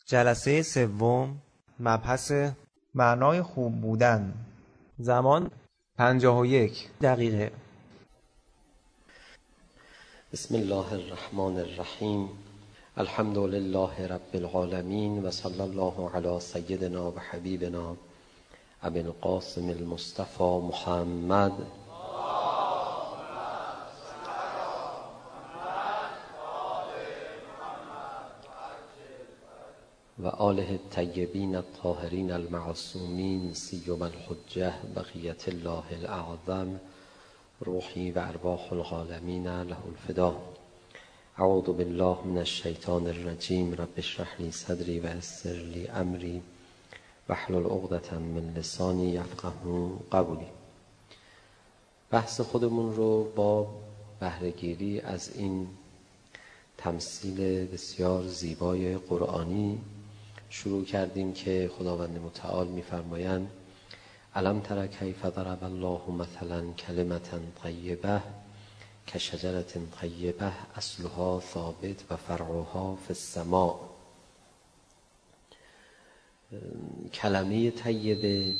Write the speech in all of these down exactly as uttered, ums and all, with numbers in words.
جلسه سوم، مبحث معنای خوب بودن. زمان پنجاه و یک دقیقه. بسم الله الرحمن الرحیم. الحمد لله رب العالمین و صلی الله علی سیدنا و حبیبنا ابی القاسم المصطفى محمد و آله الطیبین الطاهرین المعصومین سیما الحجة بقیة الله الاعظم روحی و ارواح العالمین له الفدا. اعوذ بالله من الشیطان الرجیم. رب اشرح لی صدری و یسر لی امری واحلل عقدة من لسانی یفقهوا قولی. بحث خودمون رو با بهره‌گیری از این تمثیل بسیار زیبای قرآنی شروع کردیم که خداوند متعال می‌فرمایند الم تر کیف ضرب الله مثلا کلمة طیبة کشجرة طیبة اصلها ثابت و فرعها فی السماء. کلمه طیبه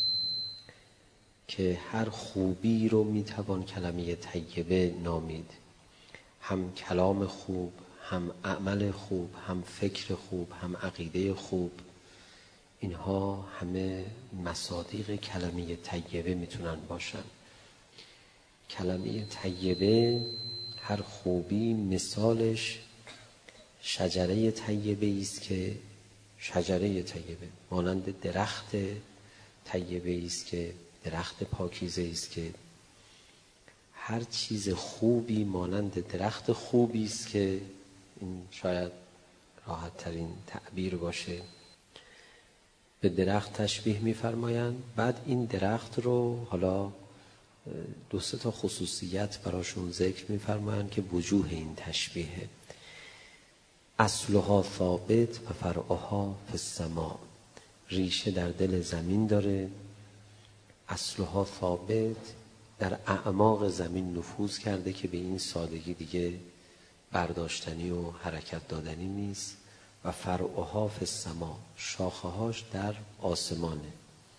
که هر خوبی رو میتوان کلمه طیبه نامید، هم کلام خوب، هم عمل خوب، هم فکر خوب، هم عقیده خوب، اینها همه مصادیق کلمه طیبه میتونن باشن. کلمه طیبه هر خوبی مثالش شجره طیبه است که شجره طیبه مانند درخت طیبه است که درخت پاکیزه است که هر چیز خوبی مانند درخت خوبی است که این شاید راحت ترین تعبیر باشه. به درخت تشبیه می‌فرمایند. بعد این درخت رو حالا دو سه تا خصوصیت براشون ذکر می‌فرمایند که وجوه این تشبیه. اصلها ثابت و فرعها فی السماء. ریشه در دل زمین داره. اصلها ثابت در اعماق زمین نفوذ کرده که به این سادگی دیگه برداشتنی و حرکت دادنی نیست. و فرعها فی السماء، شاخه‌هاش در آسمانه.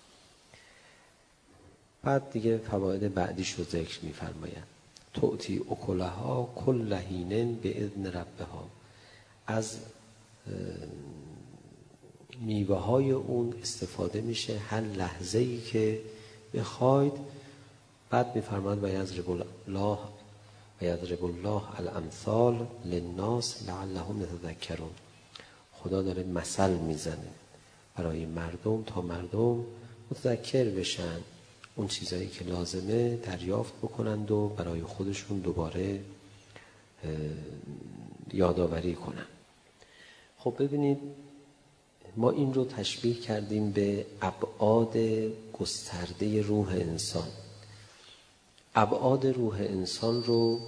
بعد دیگه فواید بعدیش رو ذکر می‌فرمایند. تؤتی اکلها کل حین باذن ربها. از میوه‌های اون استفاده میشه هر لحظه‌ای که بخواید. بعد می‌فرماید و یضرب الله و یضرب الله الامثال للناس لعلهم یتذکرون. خدا داره مثل میزنه برای مردم تا مردم متذکر بشن، اون چیزایی که لازمه دریافت بکنند و برای خودشون دوباره یادآوری کنن. خب ببینید، ما این رو تشبیه کردیم به ابعاد گسترده روح انسان. ابعاد روح انسان رو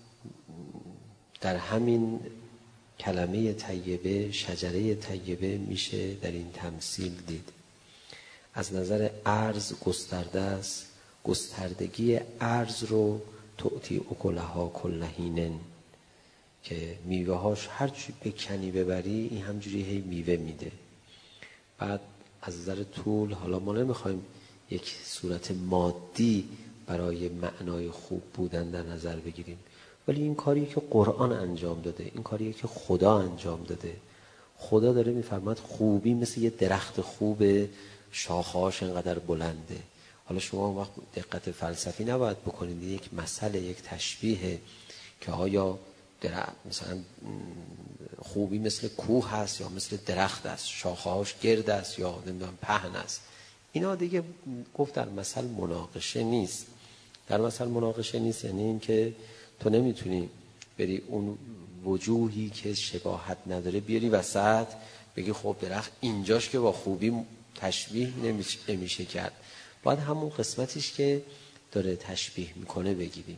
در همین کلمه طیبه، شجره طیبه میشه در این تمثیل دید. از نظر عرض گسترده است. گستردگی عرض رو تؤتی اکلها کل حین، که میوه هاش هر چی بکنی ببری این همجوری هی میوه میده. بعد از نظر طول، حالا ما نمیخوایم یک صورت مادی برای معنای خوب بودن در نظر بگیریم، ولی این کاریه که قرآن انجام داده، این کاریه که خدا انجام داده. خدا داره میفرماد خوبی مثل یه درخت خوب، شاخه‌هاش اینقدر بلنده. حالا شما وقت دقت فلسفی نباید بکنید، یک مسئله، یک تشبیه که آیا مثلا خوبی مثل کوه هست یا مثل درخت است، شاخه‌هاش گرد است یا نمیدونم پهن است. اینا دیگه گفت در مثل مناقشه نیست. در مثل مناقشه نیست یعنی این که تو نمیتونی بری اون وجوهی که شباهت نداره بیاری وسط بگی خب درخت اینجاش که با خوبی تشبیه نمیشه, نمیشه کرد. باید همون قسمتیش که داره تشبیه میکنه بگیریم.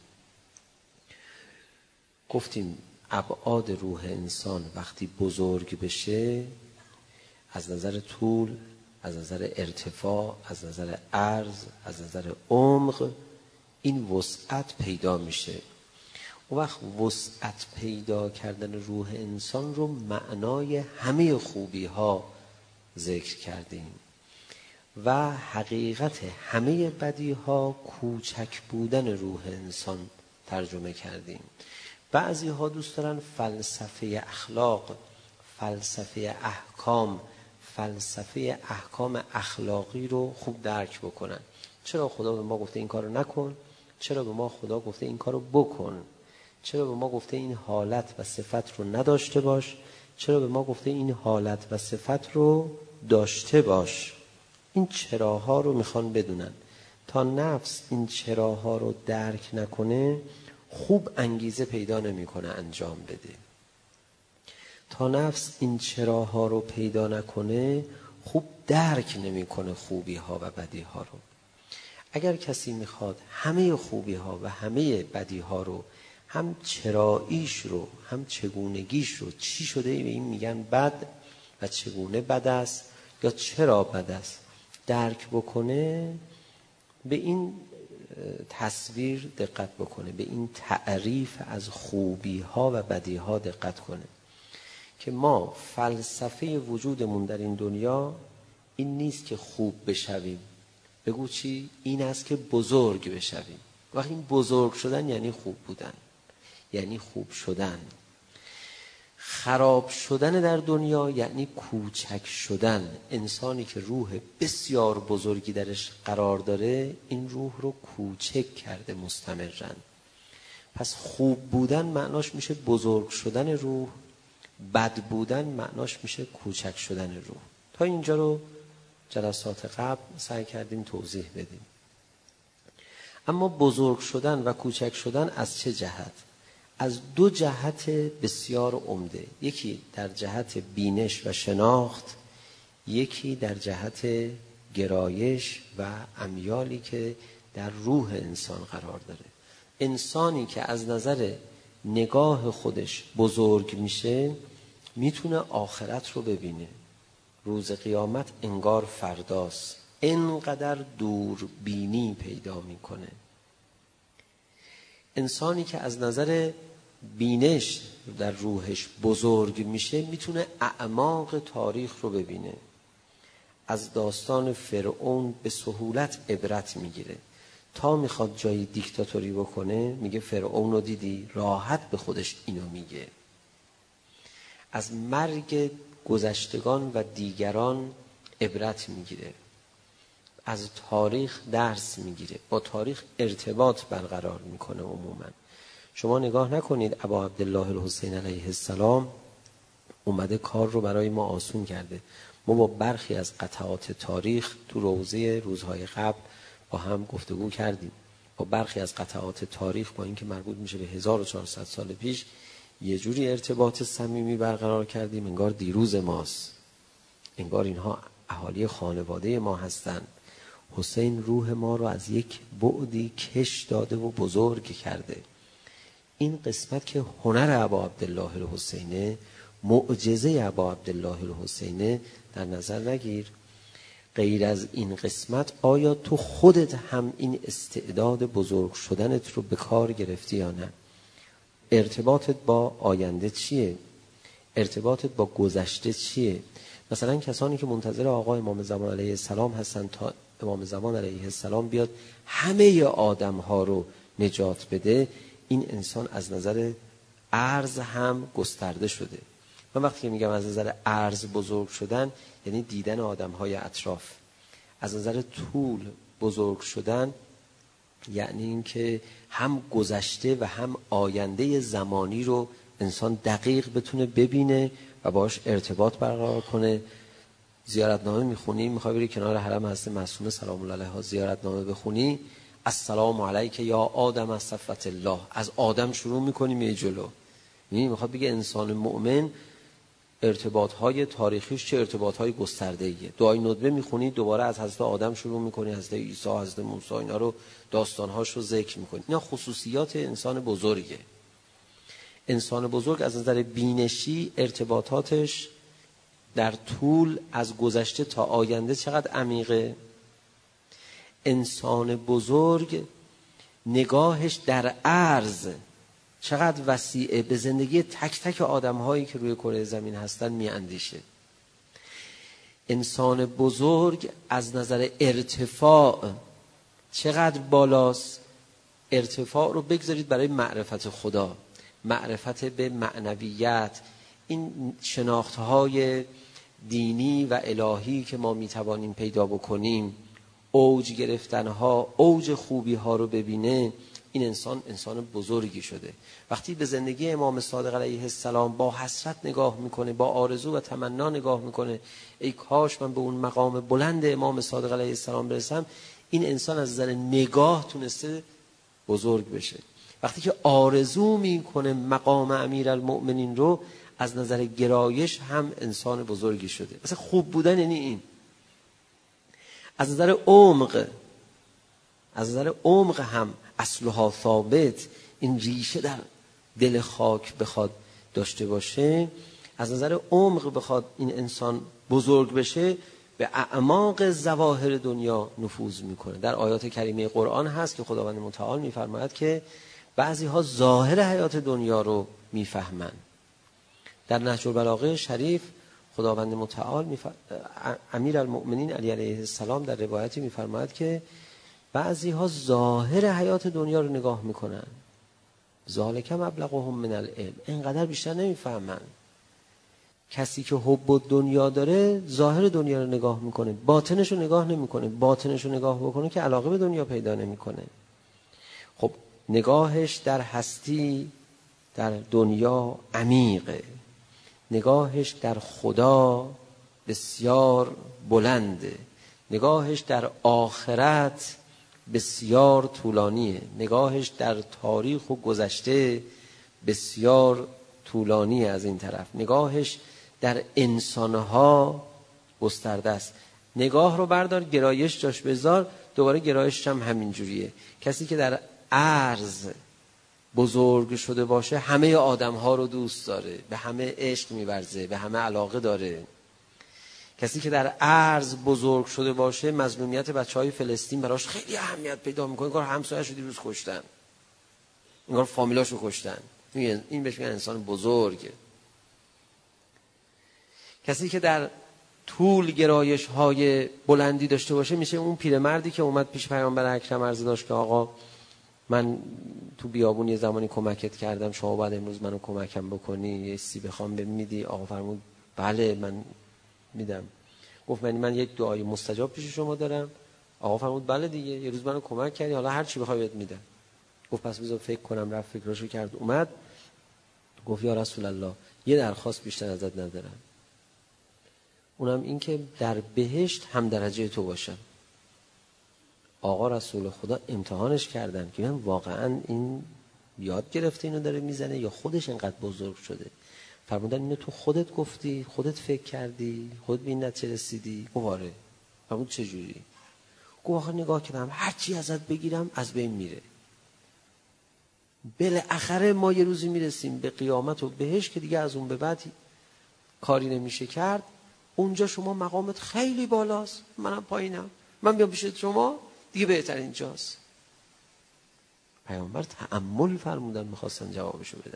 گفتیم ابعاد روح انسان وقتی بزرگ بشه، از نظر طول، از نظر ارتفاع، از نظر عرض، از نظر عمق، این وسعت پیدا میشه. اون وقت وسعت پیدا کردن روح انسان رو معنای همه خوبی ها ذکر کردیم و حقیقت همه بدی ها کوچک بودن روح انسان ترجمه کردیم. بعضی ها دوست دارن فلسفه اخلاق، فلسفه احکام، فلسفه احکام اخلاقی رو خوب درک بکنن. چرا خدا به ما گفته این کارو نکن؟ چرا به ما خدا گفته این کارو بکن؟ چرا به ما گفته این حالت و صفت رو نداشته باش؟ چرا به ما گفته این حالت و صفت رو داشته باش؟ این چراها رو میخوان بدونن. تا نفس این چراها رو درک نکنه خوب انگیزه پیدا نمیکنه انجام بده. تا نفس این چراها رو پیدا نکنه خوب درک نمیکنه خوبی ها و بدی ها رو. اگر کسی میخواد همه خوبی ها و همه بدی ها رو، هم چراییش رو هم چگونگیش رو، چی شده به این میگن بد و چگونه بد است یا چرا بد است، درک بکنه، به این تصویر دقت بکنه، به این تعریف از خوبی ها و بدی ها دقت کنه که ما فلسفه وجودمون در این دنیا این نیست که خوب بشویم. بگو چی؟ این است که بزرگ بشویم. وقتی این بزرگ شدن یعنی خوب بودن، یعنی خوب شدن. خراب شدن در دنیا یعنی کوچک شدن. انسانی که روح بسیار بزرگی درش قرار داره این روح رو کوچک کرده مستمراً. پس خوب بودن معناش میشه بزرگ شدن روح، بد بودن معناش میشه کوچک شدن روح. تا اینجا رو جلسات قبل سعی کردیم توضیح بدیم. اما بزرگ شدن و کوچک شدن از چه جهت؟ از دو جهت بسیار عمده. یکی در جهت بینش و شناخت، یکی در جهت گرایش و امیالی که در روح انسان قرار داره. انسانی که از نظر نگاه خودش بزرگ میشه میتونه آخرت رو ببینه. روز قیامت انگار فرداست، اینقدر دوربینی پیدا میکنه. انسانی که از نظر بینش در روحش بزرگ میشه میتونه اعماق تاریخ رو ببینه. از داستان فرعون به سهولت عبرت میگیره. تا میخواد جایی دیکتاتوری بکنه میگه فرعون رو دیدی؟ راحت به خودش اینو میگه. از مرگ گذشتگان و دیگران عبرت میگیره. از تاریخ درس میگیره. با تاریخ ارتباط برقرار میکنه. عموما شما نگاه نکنید ابا عبدالله الحسین علیه السلام اومده کار رو برای ما آسون کرده. ما با برخی از قطعات تاریخ تو روزه روزهای قبل با هم گفتگو کردیم. با برخی از قطعات تاریخ با اینکه مربوط میشه به هزار و چهارصد سال پیش یه جوری ارتباط صمیمی برقرار کردیم انگار دیروز ماست، انگار اینها اهالی خانواده ما هستند. حسین روح ما رو از یک بعدی کش داده و بزرگ کرده. این قسمت که هنر ابا عبدالله الحسینه، معجزه ابا عبدالله الحسینه در نظر نگیر. غیر از این قسمت آیا تو خودت هم این استعداد بزرگ شدنت رو به کار گرفتی یا نه؟ ارتباطت با آینده چیه؟ ارتباطت با گذشته چیه؟ مثلا کسانی که منتظر آقا امام زمان علیه السلام هستن تا امام زمان علیه السلام بیاد همه آدم ها رو نجات بده، این انسان از نظر عرض هم گسترده شده. من وقتی میگم از نظر عرض بزرگ شدن یعنی دیدن آدم های اطراف. از نظر طول بزرگ شدن یعنی اینکه هم گذشته و هم آینده زمانی رو انسان دقیق بتونه ببینه و باش ارتباط برقرار کنه. زیارتنامه میخونی، میخوای بری کنار حرم حضرت معصومه سلام الله علیها زیارتنامه بخونی، السلام علیک یا آدم از صفوت الله، از آدم شروع میکنی می جلو. یعنی میخواد بگه انسان مؤمن ارتباطهای تاریخیش چه ارتباطهای گسترده‌ایه. دعای ندبه میخونی دوباره از حضرت آدم شروع میکنی، حضرت عیسی، حضرت موسی، اینا رو داستانهاش رو ذکر میکنی. اینا خصوصیات انسان بزرگه. انسان بزرگ از نظر بینشی ارتباطاتش در طول از گذشته تا آینده چقدر عمیقه. انسان بزرگ نگاهش در عرض چقدر وسیعه، به زندگی تک تک آدم هایی که روی کره زمین هستن می اندیشه. انسان بزرگ از نظر ارتفاع چقدر بالاست. ارتفاع رو بگذارید برای معرفت خدا، معرفت به معنویت، این شناختهای دینی و الهی که ما میتوانیم پیدا بکنیم، اوج گرفتنها، اوج خوبی ها رو ببینه، این انسان انسان بزرگی شده. وقتی به زندگی امام صادق علیه السلام با حسرت نگاه میکنه، با آرزو و تمنا نگاه میکنه، ای کاش من به اون مقام بلند امام صادق علیه السلام برسم، این انسان از نظر نگاه تونسته بزرگ بشه. وقتی که آرزو میکنه مقام امیرالمؤمنین رو، از نظر گرایش هم انسان بزرگی شده. مثلا خوب بودن یعنی این. از نظر عمق، از نظر عمق هم اصلها ثابت، این ریشه در دل خاک بخواد داشته باشه، از نظر عمق بخواد این انسان بزرگ بشه، به اعماق ظواهر دنیا نفوذ میکنه. در آیات کریمه قرآن هست که خداوند متعال میفرماید که بعضی ها ظاهر حیات دنیا رو میفهمن. در نهج البلاغه شریف خداوند متعال میفر... امیرالمؤمنین علی علیه السلام در روایتی میفرماید که بعضی ها ظاهر حیات دنیا رو نگاه میکنن، ذالک مبلغهم من العلم، اینقدر بیشتر نمیفهمن. کسی که حب دنیا داره ظاهر دنیا رو نگاه میکنه، باطنش رو نگاه نمیکنه. باطنش رو نگاه بکنه که علاقه به دنیا پیدا نمیکنه. خب نگاهش در هستی، در دنیا عمیقه، نگاهش در خدا بسیار بلنده، نگاهش در آخرت بسیار طولانیه، نگاهش در تاریخ و گذشته بسیار طولانیه، از این طرف نگاهش در انسانها گسترده است. نگاه رو بردار، گرایش جاش بذار، دوباره گرایش هم همین جوریه. کسی که در عرض بزرگ شده باشه همه آدم ها رو دوست داره، به همه عشق می‌ورزه، به همه علاقه داره. کسی که در عرض بزرگ شده باشه مظلومیت بچهای فلسطین براش خیلی اهمیت پیدا میکنه. انگار همسایه‌اش رو دیروز کشتن، انگار فامیلاشو کشتن. این بهش میگن انسان بزرگه. کسی که در طول گرایش های بلندی داشته باشه میشه اون پیرمردی که اومد پیش پیامبر اکرم عرض داشت که آقا من تو بیابون یه زمانی کمکت کردم، شما بعد امروز منو کمکم بکنی، یه سی بخوام به میدی؟ آقا فرمود بله من میدم. گفت من من یک دعای مستجاب پیش شما دارم. آقا فرمود بله دیگه، یه روز منو کمک کردی، حالا هر چی بخوای بهت میدم. گفت پس بذار فکر کنم. رفت فکراشو کرد، اومد گفت یا رسول الله یه درخواست بیشتر ازت ندارم، اونم این که در بهشت هم درجه تو باشم. آقا رسول خدا امتحانش کردن که من واقعا این یاد گرفته اینو داره میزنه یا خودش اینقدر بزرگ شده. فرمودن اینو تو خودت گفتی، خودت فکر کردی، خودت به این نتیجه رسیدی؟ گفت آره. فرمود چجوری؟ گفت آخه نگاه کردم هر چی ازت بگیرم از بین میره. بالاخره ما یه روزی میرسیم به قیامت و بهشت که دیگه از اون به بعد کاری نمیشه کرد. اونجا شما مقامت خیلی بالاست، منم پایینم، من بیام پیش شما دیگه بهتر اینجاست. پیامبر تأمل فرمودن، میخواستن جوابشو بدن.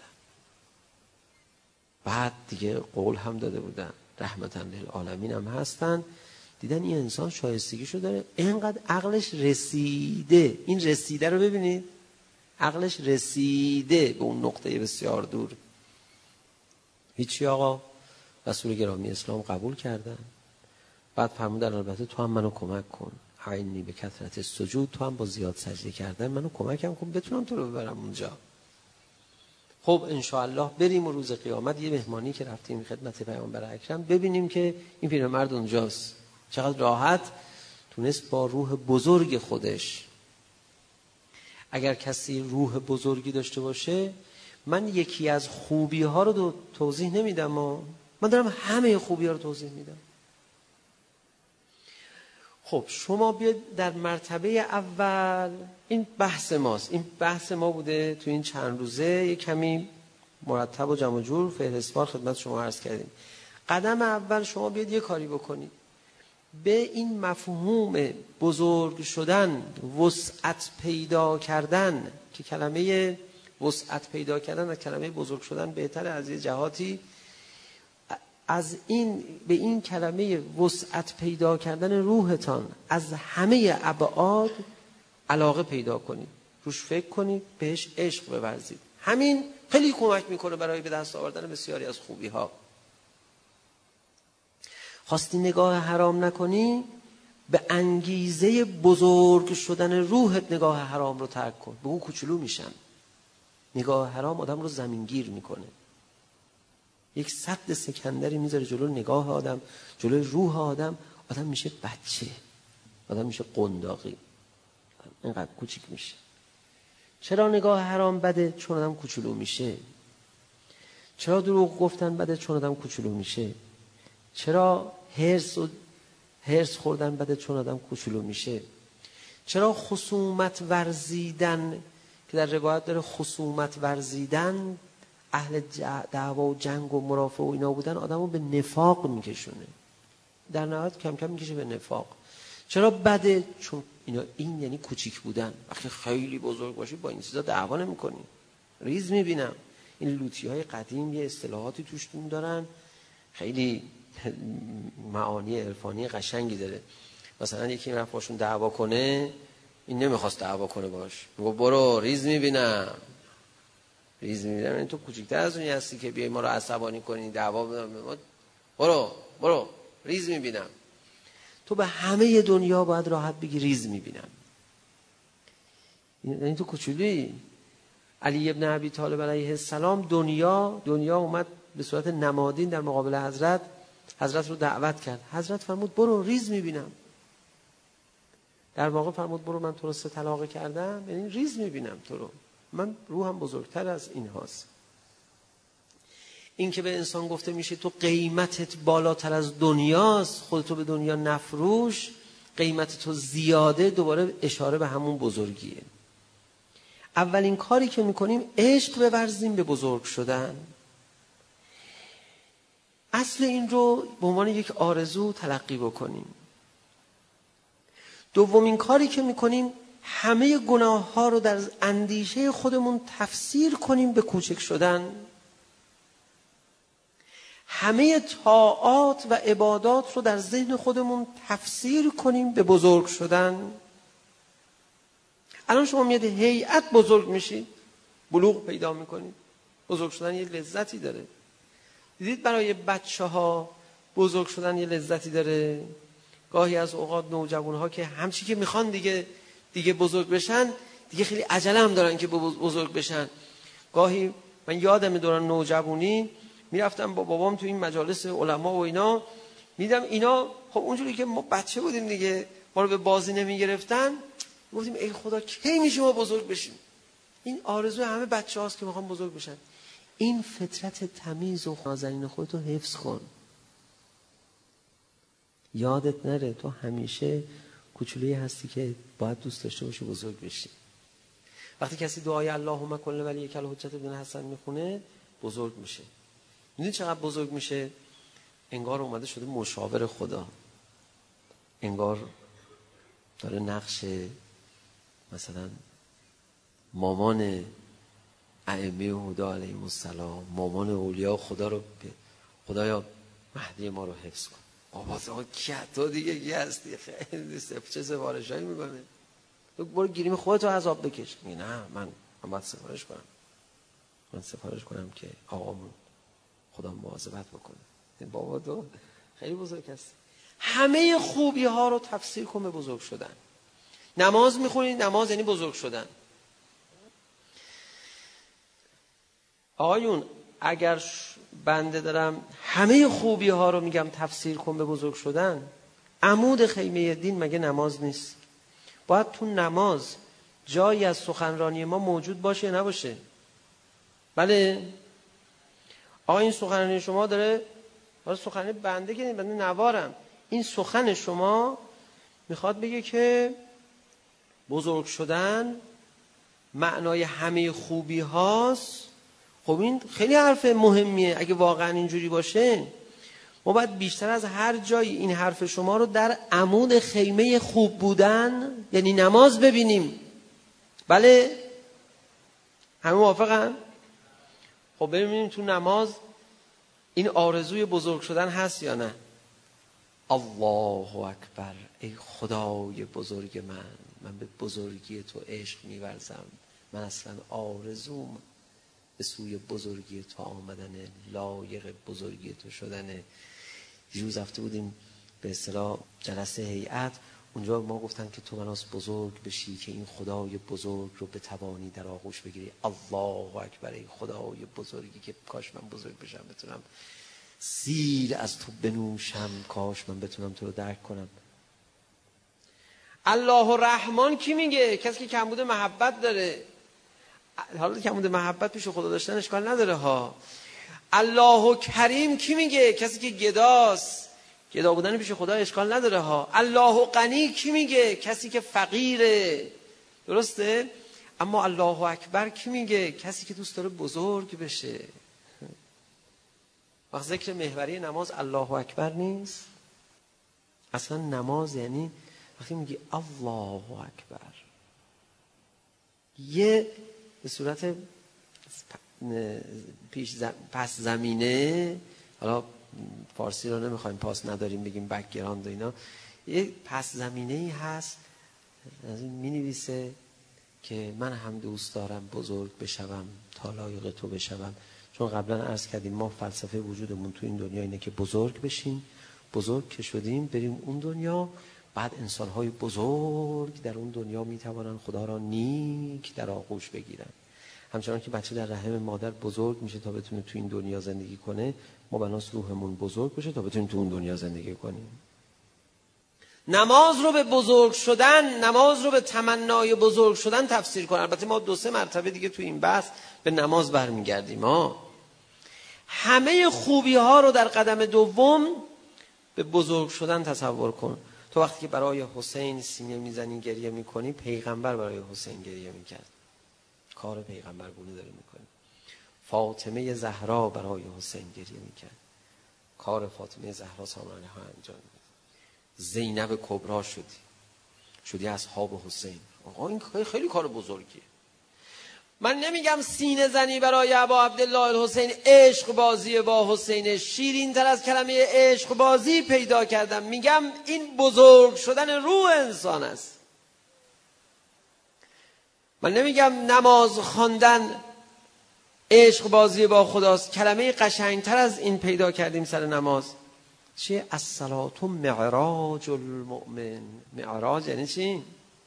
بعد دیگه قول هم داده بودن، رحمتاً للعالمین هم هستن. دیدن این انسان شایستگیشو داره، اینقدر عقلش رسیده. این رسیده رو ببینید، عقلش رسیده به اون نقطه بسیار دور. هیچی آقا، رسول گرامی اسلام قبول کردن. بعد فرمودن البته تو هم منو کمک کن، عینی به کثرت سجود، تو هم با زیاد سجده کردن منو کمکم کن بتونم تو رو ببرم اونجا. خب انشاءالله بریم و روز قیامت یه مهمانی که رفتیم خدمت پیامبر اکرم ببینیم که این پیرمرد اونجاست. چقدر راحت تونست با روح بزرگ خودش. اگر کسی روح بزرگی داشته باشه، من یکی از خوبی ها رو توضیح نمیدم، من دارم همه خوبی ها رو توضیح میدم. خب شما بیاید در مرتبه اول، این بحث ماست، این بحث ما بوده تو این چند روزه، یک کمی مرتب و جمع جور فهرستوار خدمت شما عرض کردیم. قدم اول شما بیاید یه کاری بکنید، به این مفهوم بزرگ شدن، وسعت پیدا کردن که کلمه وسعت پیدا کردن از کلمه بزرگ شدن بهتره از یه جهاتی. از این به این کلمه وسعت پیدا کردن روحتان از همه ابعاد علاقه پیدا کنید، روش فکر کنید، بهش عشق بورزید. همین خیلی کمک میکنه برای به دست آوردن بسیاری از خوبی ها. خواستی نگاه حرام نکنی، به انگیزه بزرگ شدن روحت نگاه حرام رو ترک کن. به اون کوچولو میشن. نگاه حرام آدم رو زمینگیر میکنه. یک سد سکندری میذاره جلو نگاه آدم، جلو روح آدم. آدم میشه بچه، آدم میشه قنداقی، اینقدر کوچیک میشه. چرا نگاه حرام بده؟ چون آدم کوچولو میشه. چرا دروغ گفتن بده؟ چون آدم کوچولو میشه. چرا هرس و هرس خوردن بده؟ چون آدم کوچولو میشه. چرا خصومت ورزیدن، که در روایت داره خصومت ورزیدن، اهل دعوا و جنگ و مرافع و اینا بودن، آدمو به نفاق میکشونه، در نهایت کم کم میکشه به نفاق. چرا بده؟ چون اینا این یعنی کوچیک بودن. وقتی خیلی بزرگ باشی با این چیزا دعوا نمی‌کنی. ریز میبینم این لوطی‌های قدیم یه اصطلاحاتی توش دارن، خیلی معانی عرفانی قشنگی داره. مثلا یکی رفت باشون دعوا کنه، این نمیخواست دعوا کنه باش، میگه برو ریز میبینم. ریز میبینم این تو کوچیک‌تر از اونی هستی که بیای ما رو عصبانی کنی، دعوا بدم، برو برو ریز میبینم. تو به همه دنیا باید راحت بگی ریز میبینم. این تو کوچولی. علی ابن ابی طالب علیه السلام دنیا دنیا اومد به صورت نمادین در مقابل حضرت، حضرت رو دعوت کرد. حضرت فرمود برو ریز میبینم. در واقع فرمود برو من تو رو سه طلاق کردم، یعنی ریز میبینم تو رو. من روحم بزرگتر از این هاست. این که به انسان گفته میشه تو قیمتت بالاتر از دنیاست، خودتو به دنیا نفروش، قیمت تو زیاده، دوباره اشاره به همون بزرگیه. اولین کاری که میکنیم عشق بورزیم به بزرگ شدن. اصل این رو به عنوان یک آرزو تلقی بکنیم. دومین کاری که میکنیم همه گناه ها رو در اندیشه خودمون تفسیر کنیم به کوچک شدن. همه طاعات و عبادات رو در ذهن خودمون تفسیر کنیم به بزرگ شدن. الان شما میاد هیئت بزرگ میشید، بلوغ پیدا میکنید. بزرگ شدن یه لذتی داره. دیدید برای بچه ها بزرگ شدن یه لذتی داره. گاهی از اوقات نوجوان ها که همچی که میخوان دیگه دیگه بزرگ بشن، دیگه خیلی عجله هم دارن که بزرگ بشن. گاهی من یادم دوران نوجوانی میرفتم با بابام تو این مجالس علما و اینا، میدم اینا خب اونجوری که ما بچه بودیم دیگه ما رو به بازی نمیگرفتن، گفتیم ای خدا کی میشه ما بزرگ بشیم. این آرزو همه بچه هاست که میخوان بزرگ بشن. این فطرت تمیز و نازنین خودتو حفظ کن. یادت نره تو همیشه کوچولویی هستی که باید دوست داشته باشی بزرگ بشی. وقتی کسی دعای اللهم کل ولی کل حجت ابن حسن میخونه بزرگ میشه. میدونی چقدر بزرگ میشه؟ انگار اومده شده مشاور خدا، انگار داره نقش مثلا مامان ائمه هدی علیهم السلام، مامان اولیاء خدا رو به خدایا مهدی ما رو حفظ کن. بابا تو کی تو دیگه کی هستی؟ خیلی چه سفارشایی میکنه. تو برو گیریم خودتو عذاب بکش. میگه نه من من باید سفارش کنم. من سفارش کنم که آقامون خدا مواظبت بکنه. بابا تو خیلی بزرگ هستی. همه خوبی ها رو تفسیر کن به بزرگ شدن. نماز میخونی، نماز یعنی بزرگ شدن. آقایون اگر بنده دارم همه خوبی ها رو میگم تفسیر کن به بزرگ شدن، عمود خیمه دین مگه نماز نیست؟ باید تو نماز جایی از سخنرانی ما موجود باشه یا نباشه؟ بله. آقا این سخنرانی شما داره، واسه سخنرانی بنده که بنده نوارم، این سخن شما میخواد بگه که بزرگ شدن معنای همه خوبی هاست. خب این خیلی حرف مهمیه. اگه واقعا اینجوری باشه ما باید بیشتر از هر جایی این حرف شما رو در عمود خیمه خوب بودن یعنی نماز ببینیم. بله همه موافقن؟ خب ببینیم تو نماز این آرزوی بزرگ شدن هست یا نه؟ الله اکبر، ای خدای بزرگ من، من به بزرگی تو عشق می‌ورزم، من اصلا آرزوم به سوی بزرگی تو آمدنه، لایق بزرگی تو شدنه. دیروز رفته بودیم به اصطلاح جلسه هیئت، اونجا ما گفتن که تو مناس بزرگ بشی که این خدای بزرگ رو بتوانی در آغوش بگیری. الله اکبر، ای خدای بزرگی که کاش من بزرگ بشم، بتونم سیر از تو بنوشم، کاش من بتونم تو رو درک کنم. الله رحمان کی میگه؟ کسی که کمبود محبت داره. حالا کمبود محبت پیش خدا داشتن اشکال نداره ها. الله کریم کی میگه؟ کسی که گداست، گدا بودن پیش خدا اشکال نداره ها. الله غنی کی میگه؟ کسی که فقیره. درسته؟ اما الله اکبر کی میگه؟ کسی که دوست داره بزرگ بشه. وقت ذکر محوری نماز الله اکبر نیست. اصلا نماز یعنی وقتی میگی الله اکبر، یه به صورت پیش زم... پس زمینه، حالا فارسی رو نمیخوایم پاس نداریم بگیم بک‌گراند و اینا، یه پس زمینه‌ای هست از این می‌نویسه که من هم دوست دارم بزرگ بشوم تا لایق تو بشوم. چون قبلا عرض کردیم ما فلسفه وجودمون تو این دنیا اینه که بزرگ بشیم، بزرگ که شدیم بریم اون دنیا، بعد انسان‌های بزرگ در اون دنیا میتوانن خدا را نیک در آغوش بگیرن. همچنان که بچه در رحم مادر بزرگ میشه تا بتونه تو این دنیا زندگی کنه، ما بناس روحمون بزرگ بشه تا بتونیم تو اون دنیا زندگی کنیم. نماز رو به بزرگ شدن، نماز رو به تمنای بزرگ شدن تفسیر کنن. البته ما دو سه مرتبه دیگه تو این بحث به نماز برمیگردیم. ما همه خوبی ها رو در قدم دوم به بزرگ شدن تصور کن. تو وقتی که برای حسین سینه میزنی گریه میکنی، پیغمبر برای حسین گریه میکرد، کار پیغمبر گونه داره میکنی. فاطمه زهرا برای حسین گریه میکرد، کار فاطمه زهرا سلام علیها انجام میداد. زینب کبرا شدی، شدی اصحاب حسین. آقا این خیلی کار بزرگیه. من نمیگم سینه زنی برای ابا عبدالله الحسین عشق بازی با حسین، شیرین تر از کلمه عشق بازی پیدا کردم. میگم این بزرگ شدن روح انسان است. من نمیگم نماز خواندن عشق بازی با خداست. کلمه قشنگتر از این پیدا کردیم سر نماز. چیه؟ الصلاة معراج المؤمن. معراج یعنی چی؟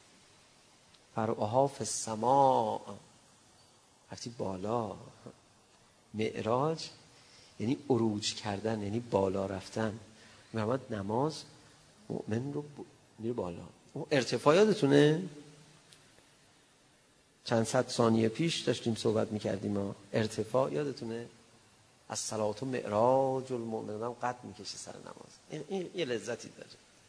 فرعها فی السماء، رفتی بالا. معراج یعنی عروج کردن، یعنی بالا رفتن. می‌فرماد نماز مؤمن رو میره بالا. اون ارتفاع یادتونه؟ چند صد ثانیه پیش داشتیم صحبت میکردیم ها. ارتفاع یادتونه؟ الصلاة معراج المؤمن. هم قد میکشه سر نماز. این, این یه لذتی داره.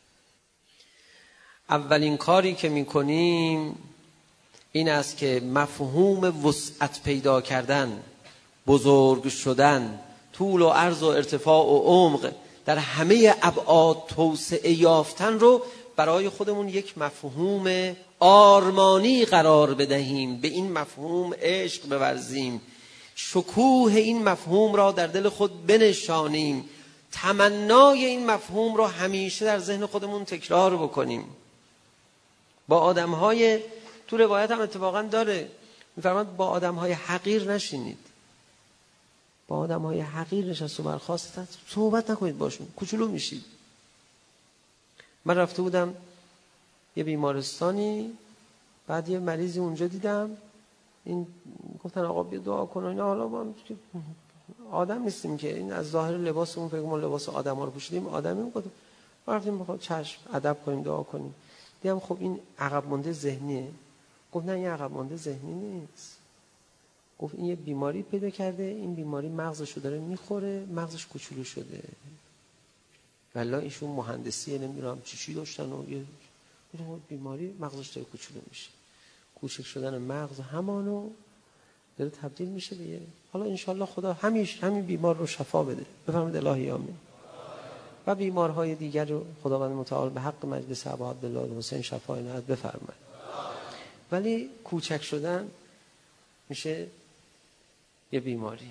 اولین کاری که میکنیم این است که مفهوم وسعت پیدا کردن، بزرگ شدن، طول و عرض و ارتفاع و عمق، در همه ابعاد توسعه یافتن رو برای خودمون یک مفهوم آرمانی قرار بدهیم. به این مفهوم عشق بورزیم، شکوه این مفهوم را در دل خود بنشانیم، تمنای این مفهوم را همیشه در ذهن خودمون تکرار بکنیم. با آدم‌های، تو روایت هم اتفاقا داره می‌فرماد با آدم‌های حقیر نشینید. با آدم‌های حقیر نشست و برخاستن صحبت نکنید باشون، کوچولو میشید. من رفته بودم یه بیمارستانی، بعد یه مریضی اونجا دیدم، این گفتن آقا بیا دعا کن. اینا حالا ما آدم نیستیم که این از ظاهر لباسمون فکر ما لباس آدم‌ها رو پوشیدیم، آدمی میگفتم. ما رفتیم بخوام چشم ادب کنیم دعا کنیم. دیدم خب این عقب مونده ذهنیه. گفت نه این عقب مونده ذهنی نیست. گفت این یه بیماری پیدا کرده، این بیماری مغزشو داره میخوره، مغزش کوچولو شده. والله ایشون مهندسیه نمیدونم چی چی داشتن و یه بیماری مغزش داره کوچولو میشه. کوچک شدن مغز همانو داره تبدیل میشه به یه، حالا انشالله خدا همیشه همین بیمار رو شفا بده. بفرمایید الهی آمین. و بیمارهای دیگر رو خداوند متعال به حق مجلس ابا عبدالله الحسین شفا عنایت بفرماید. ولی کوچک شدن میشه یه بیماری.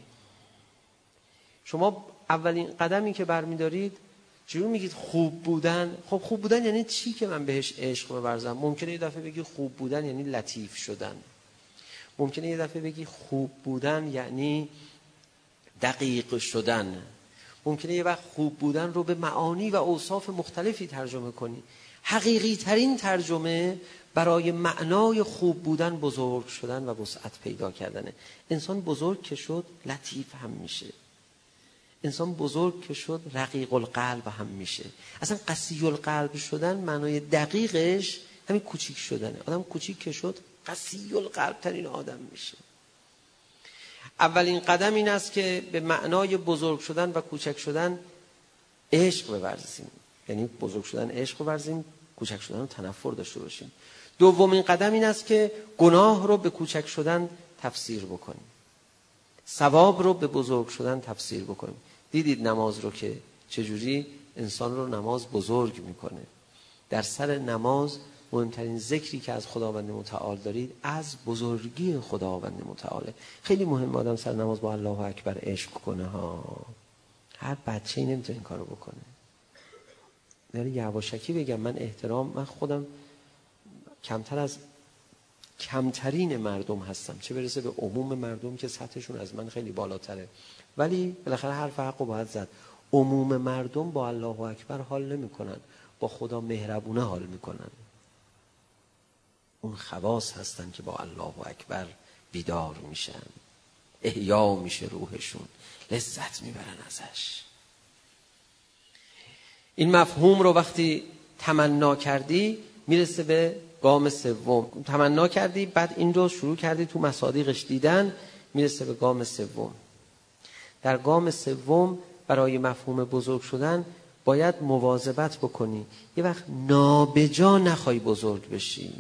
شما اولین قدمی که برمیدارید چجوری میگید خوب بودن؟ خب خوب بودن یعنی چی که من بهش عشق بورزم؟ ممکنه یه دفعه بگی خوب بودن یعنی لطیف شدن. ممکنه یه دفعه بگی خوب بودن یعنی دقیق شدن. ممکنه یه وقت خوب بودن رو به معانی و اوصاف مختلفی ترجمه کنی. حقیقی ترین ترجمه برای معنای خوب بودن بزرگ شدن و وسعت پیدا کردنه. انسان بزرگ که شد لطیف هم میشه. انسان بزرگ که شد رقیق القلب هم میشه. اصلا قسی القلب شدن معنای دقیقش همین کوچیک شدنه. آدم کوچیک که شد قسی القلب ترین آدم میشه. اولین قدم این است که به معنای بزرگ شدن و کوچک شدن عشق بورزیم. یعنی بزرگ شدن عشق بورزیم، کوچک شدن رو تنفر داشته باشیم. دومین قدم این است که گناه رو به کوچک شدن تفسیر بکنیم. ثواب رو به بزرگ شدن تفسیر بکنیم. دیدید نماز رو که چجوری انسان رو نماز بزرگ میکنه. در سر نماز مهمترین ذکری که از خداوند متعال دارید از بزرگی خداوند متعاله. خیلی مهم آدم سر نماز با الله اکبر عشق کنه ها. هر بچه‌ای نمیتونه این کارو بکنه. داره یواشکی بگم من احترام من خودم کمتر از کمترین مردم هستم، چه برسه به عموم مردم که سطحشون از من خیلی بالاتره، ولی بالاخره حرف حقو باید زد. عموم مردم با الله اکبر حال نمیکنن، با خدا مهربونه حال میکنن. اون خواص هستن که با الله اکبر بیدار میشن، احیا میشه روحشون، لذت میبرن ازش. این مفهوم رو وقتی تمنا کردی میرسه به گام سوم. تمنا کردی بعد این رو شروع کردی تو مصادیقش دیدن، میرسه به گام سوم. در گام سوم برای مفهوم بزرگ شدن باید مواظبت بکنی یه وقت نابجا نخوای بزرگ بشی.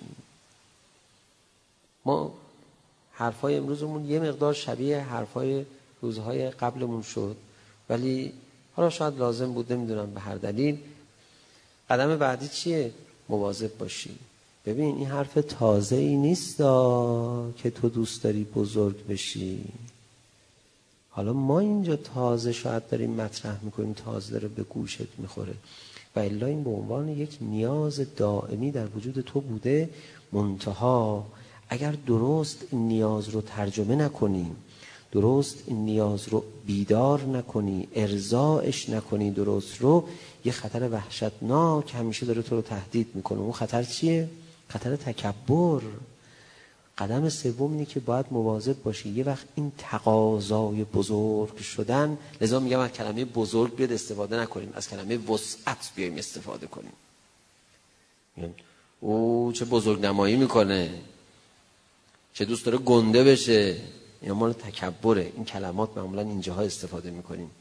ما حرفای امروزمون یه مقدار شبیه حرفای روزهای قبلمون شد، ولی حالا شاید لازم بود، نمیدونم به هر دلیل. قدم بعدی چیه؟ مواظب باشی. ببین این حرف تازه ای نیست که تو دوست داری بزرگ بشی. حالا ما اینجا تازه شاید داریم مطرح میکنیم، تازه داره به گوشت میخوره، و الا این به عنوان یک نیاز دائمی در وجود تو بوده. منتها اگر درست این نیاز رو ترجمه نکنی، درست این نیاز رو بیدار نکنی، ارضاعش نکنی درست رو، یه خطر وحشتناک همیشه داره تو رو تهدید میکنه. اون خطر چیه؟ خطر تکبر. قدم سوم اینه که باید مواظب باشی یه وقت این تقاضای بزرگ شدن، لذا میگم از کلمه بزرگ بیاد استفاده نکنیم، از کلمه وسعت بیایم استفاده کنیم. او چه بزرگ نمایی میکنه، چه دوست داره گنده بشه، اینا مال تکبره. این کلمات معمولا اینجاها استفاده میکنیم.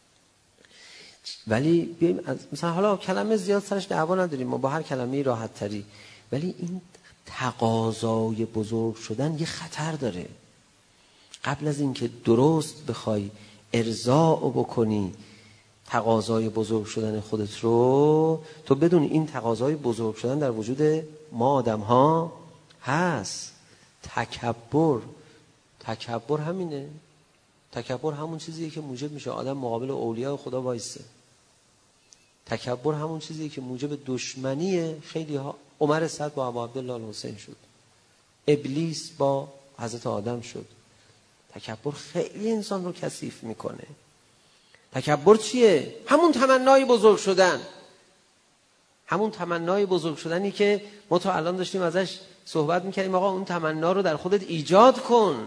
ولی بیایم از مثلا حالا کلمه زیاد سرش دعوا نداریم، ما با هر کلمه راحت تری، ولی این تقاضای بزرگ شدن یه خطر داره. قبل از اینکه درست بخوای ارضاء بکنی تقاضای بزرگ شدن خودت رو، تو بدون این تقاضای بزرگ شدن در وجود ما آدم ها هست. تکبر تکبر همینه. تکبر همون چیزیه که موجب میشه آدم مقابل اولیاء خدا وایسه. تکبر همون چیزیه که موجب دشمنی خیلی ها، عمر صد با ابو عبدالله الحسین شد، ابلیس با حضرت آدم شد. تکبر خیلی انسان رو کثیف میکنه. تکبر چیه؟ همون تمنای بزرگ شدن، همون تمنای بزرگ شدنی که ما تا الان داشتیم ازش صحبت میکردیم. آقا اون تمنا رو در خودت ایجاد کن.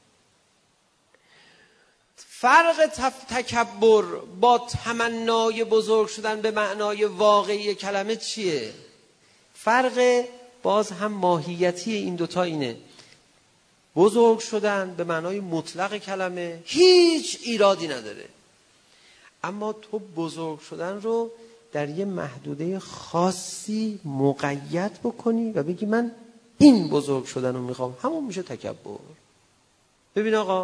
فرق تف... تکبر با تمنای بزرگ شدن به معنای واقعی کلمه چیه؟ فرق باز هم ماهیتی این دوتا اینه. بزرگ شدن به معنای مطلق کلمه هیچ ایرادی نداره، اما تو بزرگ شدن رو در یه محدوده خاصی مقید بکنی و بگی من این بزرگ شدن رو میخوام، همون میشه تکبر. ببین آقا،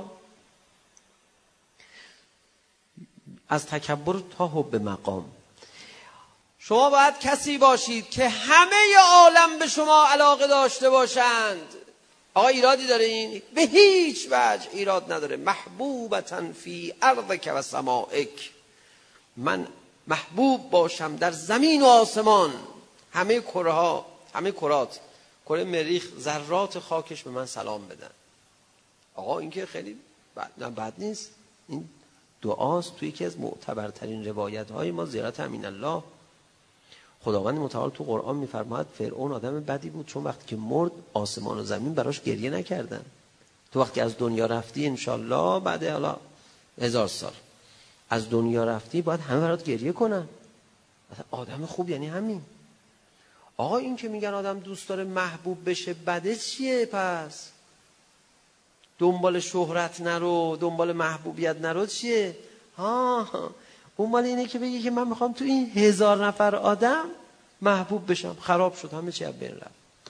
از تکبر تا حب مقام، شما باید کسی باشید که همه عالم به شما علاقه داشته باشند، آقا ایرادی داره این؟ به هیچ وجه ایراد نداره. محبوبتن فی ارضک و سمائک، من محبوب باشم در زمین و آسمان. همه کره ها، همه کرات، کره مریخ، ذرات خاکش به من سلام بدن. آقا این که خیلی بد, نه بد نیست. این دعاست توی یکی از معتبرترین روایت های ما، زیارت امین الله. خداوند متعال تو قرآن میفرماید فرعون آدم بدی بود، چون وقتی که مرد آسمان و زمین براش گریه نکردن. تو وقتی از دنیا رفتی انشالله بعد حالا هزار سال از دنیا رفتی باید همه برات گریه کنن. آدم خوب یعنی همین. آقا این که میگن آدم دوست داره محبوب بشه بده چیه؟ پس دنبال شهرت نرو، دنبال محبوبیت نرو چیه؟ ها اون مال اینه که بگی که من میخوام تو این هزار نفر آدم محبوب بشم. خراب شد، همه چی از بین رفت.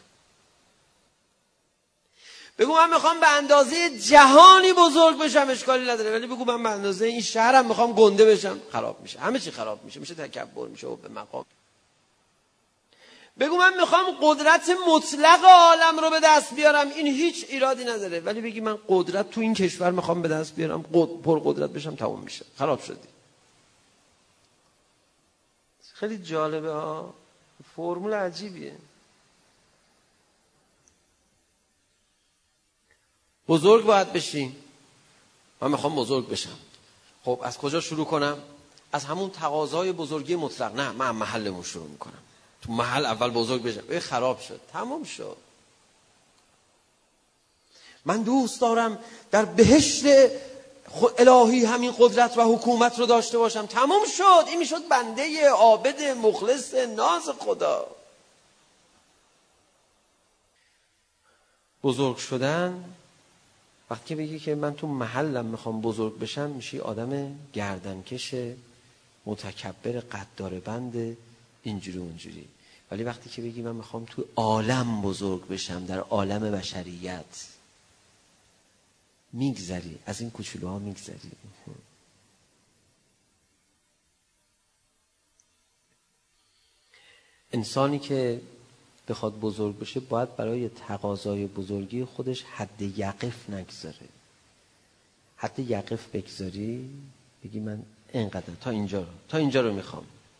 بگو من میخوام به اندازه جهانی بزرگ بشم، اشکالی نداره، ولی بگو من به اندازه این شهرم میخوام گنده بشم، خراب میشه. همه چی خراب میشه، میشه تکبر، میشه و به مقام. بگو من میخوام قدرت مطلق عالم رو به دست بیارم، این هیچ ایرادی نداره، ولی بگی من قدرت تو این کشور میخوام به دست بیارم، پر قدرت بشم، تموم میشه، خراب شدی. خیلی جالبه ها، فرمول عجیبیه. بزرگ باید بشیم. من میخوام بزرگ بشم. خب از کجا شروع کنم؟ از همون تقاضای بزرگی مطلق. نه، من محلمون شروع میکنم. تو محل اول بزرگ بشم. ای خراب شد، تمام شد. من دوست دارم در بهشت الهی همین قدرت و حکومت رو داشته باشم، تمام شد. این میشد بنده عابد مخلص ناز خدا. بزرگ شدن وقتی بگی که من تو محلم میخوام بزرگ بشم، میشی آدم گردنکش، متکبر، قدار بند، اینجوری اونجوری. ولی وقتی که بگی من میخوام تو عالم بزرگ بشم، در عالم بشریت، میگذری از این کوچولوها، میگذری. انسانی که بخواد بزرگ بشه باید برای تقاضای بزرگی خودش حد یقف نگذاره. حد یقف بگذاری، بگی من اینقدر تا اینجا رو تا اینجا رو میخوام.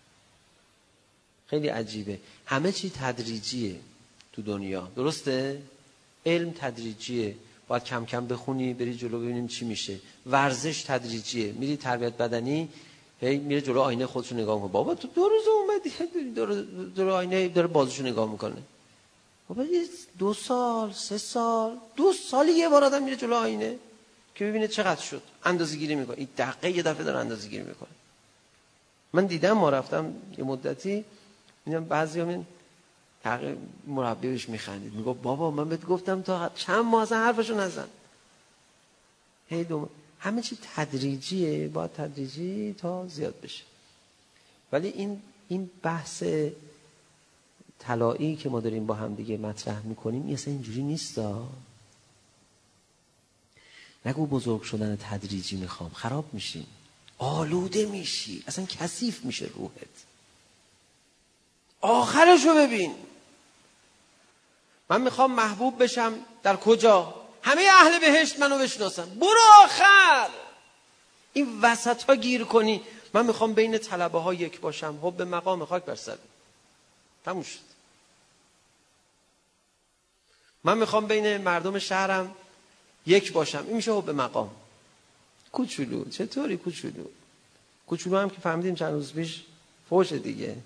خیلی عجیبه، همه چی تدریجیه تو دنیا، درسته؟ علم تدریجیه، باید کم کم بخونی بری جلو ببینیم چی میشه. ورزش تدریجیه، میری تربیت بدنی، هی میره جلو آینه خودشو نگاه میکنه. بابا تو دو روز اومدی دور دور آینه داره بازوشو نگاه میکنه. بابا دو سال سه سال دو سالی یه بار آدم میره جلو آینه که ببینه چقدر شد، اندازه‌گیری میکنه. این دقیقه یه دفعه داره اندازه‌گیری میکنه. من دیدم، ما رفتم یه مدتی، میدونم بعضیا من تقریبا مربی بهش میخندید، میگه بابا من بهت گفتم تا چند ماه اصلا حرفشو نزن. هی دو همه چی تدریجیه، باید تدریجی تا زیاد بشه. ولی این این بحث طلایی که ما داریم با هم دیگه مطرح میکنیم اصلا اینجوری نیستا. نگو بزرگ شدن تدریجی میخوام، خراب میشی، آلوده میشی، اصلا کثیف میشه روحت. آخرشو ببین. من میخوام محبوب بشم در کجا؟ همه اهل بهشت منو بشناسن. برو آخر. این وسط ها گیر کنی. من میخوام بین طلبه ها یک باشم، خب به مقام خاک بر سر. تموم شد. من میخوام بین مردم شهرم یک باشم، این میشه به مقام. کوچولو، چطوری کوچولو؟ کوچولو هم که فهمیدیم چند روز پیش فوش دیگه.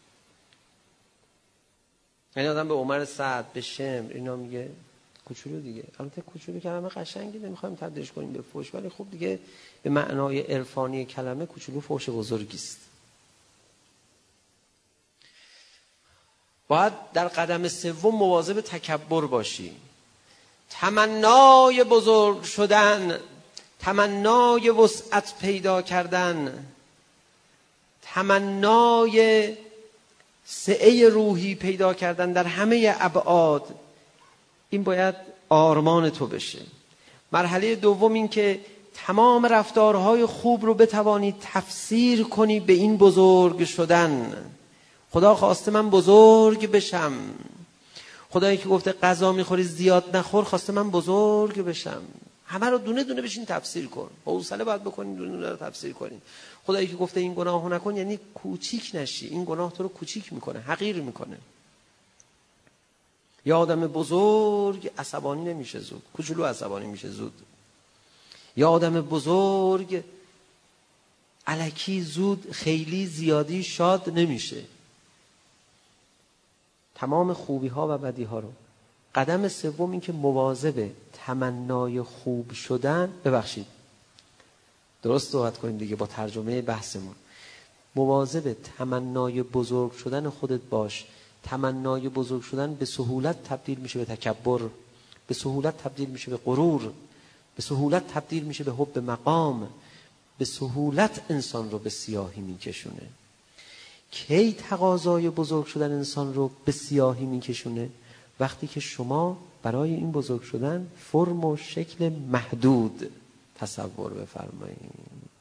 یعنی آدم به عمر سعد، به شمر اینا میگه کوچولو دیگه. البته کوچولو کلمه قشنگی نمیخوایم تبدیلش کنیم به فوش، ولی خب دیگه به معنای عرفانی کلمه کوچولو فوش بزرگی است. باید در قدم سوم مواظب تکبر باشی. تمنای بزرگ شدن، تمنای وسعت پیدا کردن، تمنای سعه روحی پیدا کردن در همه ابعاد، این باید آرمان تو بشه. مرحله دوم این که تمام رفتارهای خوب رو بتوانی تفسیر کنی به این بزرگ شدن. خدا خواسته من بزرگ بشم، خدایی که گفته غذا میخوری زیاد نخور خواسته من بزرگ بشم. همه رو دونه دونه بشین تفسیر کن، حوصله باید بکنین دونه دونه رو تفسیر کنین. خدایی که گفته این گناهو نکن یعنی کوچیک نشی، این گناه تو رو کوچیک میکنه، حقیر میکنه. یا آدم بزرگ عصبانی نمیشه زود، کوچولو عصبانی میشه زود. یا آدم بزرگ الکی زود خیلی زیادی شاد نمیشه. تمام خوبی ها و بدی ها رو. قدم سوم این که مواظب تمنای خوب شدن، ببخشید درست صحبت کنیم دیگه با ترجمه بحثمون، مواظب تمنای بزرگ شدن خودت باش. تمنای بزرگ شدن به سهولت تبدیل میشه به تکبر، به سهولت تبدیل میشه به غرور، به سهولت تبدیل میشه به حب مقام، به سهولت انسان رو به سیاهی میکشونه. کی تقاضای بزرگ شدن انسان رو به سیاهی میکشونه؟ وقتی که شما برای این بزرگ شدن فرم و شکل محدود تصور بفرمایید.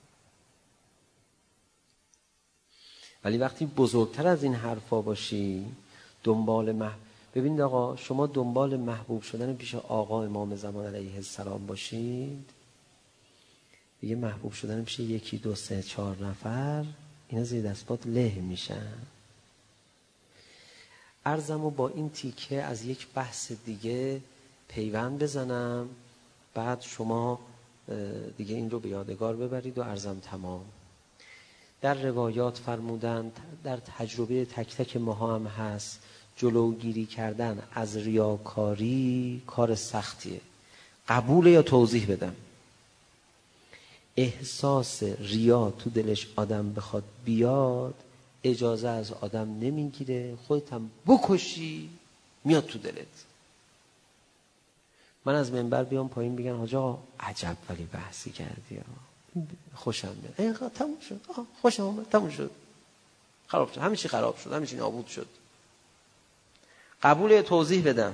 ولی وقتی بزرگتر از این حرفا باشی، دنبال مح... ببینید آقا، شما دنبال محبوب شدن پیش آقا امام زمان علیه السلام باشید، دیگه محبوب شدن پیش یکی دو سه چهار نفر اینا زیر دست پات له میشن. عرضمو با این تیکه از یک بحث دیگه پیوند بزنم، بعد شما دیگه این رو به یادگار ببرید و عرضم تمام. در روایات فرمودند، در تجربه تک تک ما هم هست، جلوگیری کردن از ریاکاری کار سختیه. قبول یا توضیح بدم؟ احساس ریا تو دلش آدم بخواد بیاد، اجازه از آدم نمیگیره، خودت هم بکشی میاد تو دلت. من از منبر بیام پایین بگن حاج آقا عجب ولی بحثی کردی ها، خوشم میاد، اینقدر تموم شد، آه خوشم اومد، تموم شد، خراب شد، همه چی خراب شد، همه چی نابود شد. قبوله توضیح بدم؟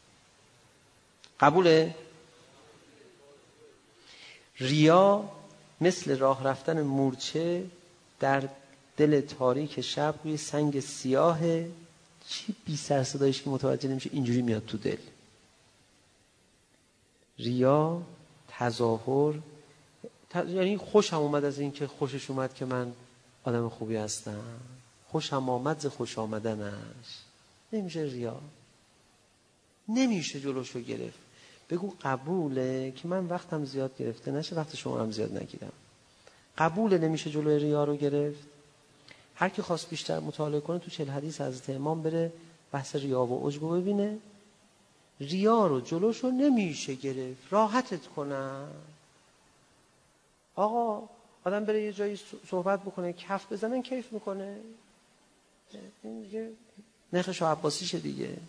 قبوله؟ ریا مثل راه رفتن مورچه در دل تاریک شب روی سنگ سیاهه، چی بی سر صدایش که متوجه نمیشه اینجوری میاد تو دل. ریا تظاهر ت... یعنی خوشم اومد از این که خوشش اومد که من آدم خوبی هستم، خوشم آمد ز خوش آمدنش، نمیشه ریا، نمیشه جلوشو گرفت. بگو قبوله که من وقتم زیاد گرفته نشه، وقت شما هم زیاد نگیرم. قبوله نمیشه جلوی ریا رو گرفت. هر کی خواست بیشتر مطالعه کنه تو چهل حدیث حضرت امام بره بحث ریا و عجب رو ببینه. ریا رو جلوشو نمیشه گرفت، راحتت کنن. آقا آدم بره یه جایی صحبت بکنه، کف بزنن کیف میکنه، این دیگه نخش و عباسیشه دیگه.